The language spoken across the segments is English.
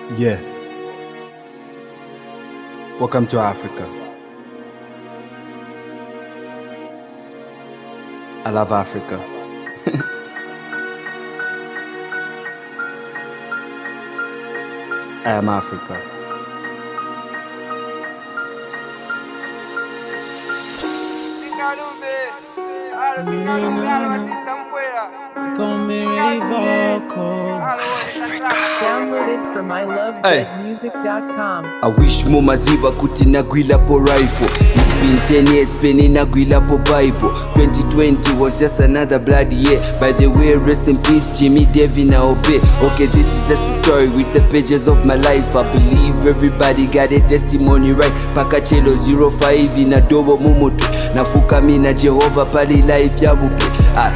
Yeah. Welcome to Africa. I love Africa. I am Africa. Downloaded from ilovezmusic.com. I wish mumaziba kuti nagwilapo rifle. It's been 10 years penny nagwilapo Bible. 2020 was just another bloody year. By the way, rest in peace Jimmy Devin Aobe. Okay, this is just a story with the pages of my life. I believe everybody got a testimony right. Pakachelo 05 in adobo mumutu. Nafuka mina Jehovah pali life yabupe.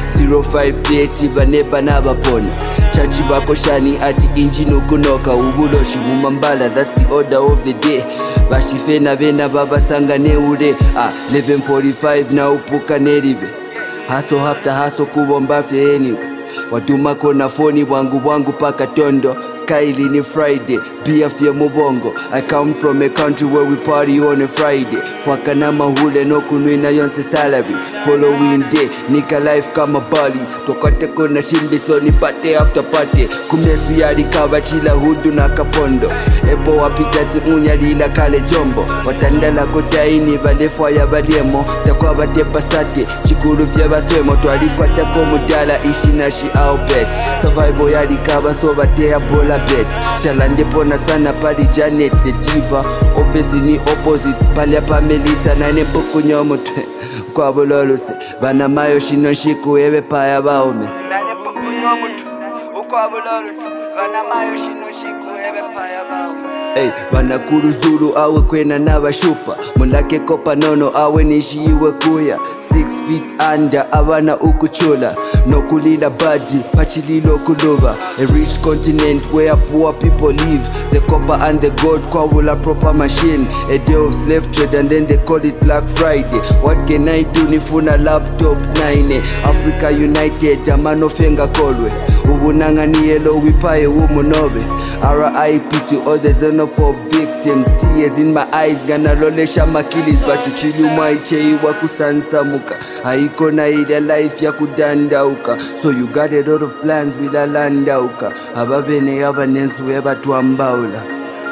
0530 baneba nabapona. Chachi bako shani ati inji nukunoka ubuloshi mumambala. That's the order of the day. Bashifena bena baba sanga neure. 11:45 na upuka neribe. Hustle after hustle kubomba fye anyway. Waduma kona foni wangu paka tondo. Kaili ni Friday, beer fye mubongo. I come from a country where we party on a Friday. Fwaka na mahule no kunwina yonse salary. Following day, nika life kama Bali. Tokate kona shimbiso ni pate after party. Kumyesu yari kava chila hudu na kapondo. Epo wapigati unya lila kale jombo. Watandala kotaini balefwa ya baliemo. Takwa bate pasate, chikulu fye baswemo. Tualikwa tako mudala ishi nashi au bet. Survival yari kava so bate ya bola bet. Shalande pona sana pali Janet the diva. Office ni opposite pali apa Melissa na nepoko nyomotwe. Kwa bololo se bana mayo shino shiku ebe paya baome. Na nepoko nyomotwe. Kwa bololo se bana mayo shino shiku ebe paya baome. Hey, bana kuruzuru awe kwena nabashupa. Mulake kopa nono awe nishiiwe kuya. 6 feet under abana ukuchula. No kulila badi pachililo kuluba. A rich continent where poor people live. The copper and the gold kwawula proper machine. A day of slave trade and then they call it Black Friday. What can I do nifuna laptop 9? Africa United amano fenga kolwe. Ubunanga ni yelo wipaye umunobe. R.I.P. to all the xenophobe victims. Tears in my eyes gana lolesha makilis. Bachuchilu maiche iwa kusansamuka. Haiko na ile life ya kudandauka. So you got a lot of plans wila landauka. Ababene abanensu weba tuambaula.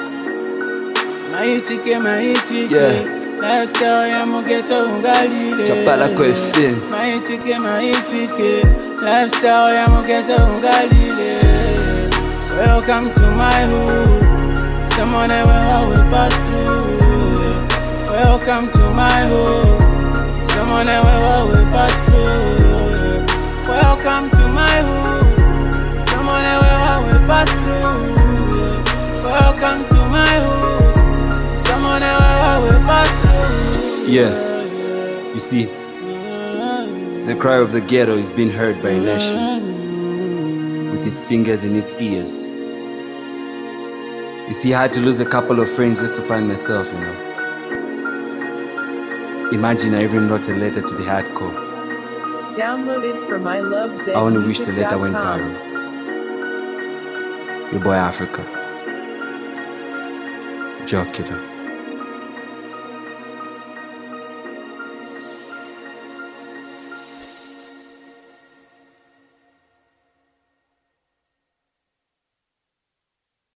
Maitike lifestyle ya mugeto ungalile. Chapala kwa FM. Maitike lifestyle ya mugeto ungalile. Welcome to my hood. Someone ever will pass through. Welcome to my hood. Someone ever will pass through. Welcome to my hood. Someone ever will pass through. Welcome to my hood. Someone ever will pass through. Yeah. You see, the cry of the ghetto is being heard by a nation, with its fingers in its ears. You see, I had to lose a couple of friends just to find myself, you know. Imagine I even wrote a letter to the hardcore. Downloaded from ilovezmusic.com. I only wish the letter went viral. Your boy Africa. Jocular.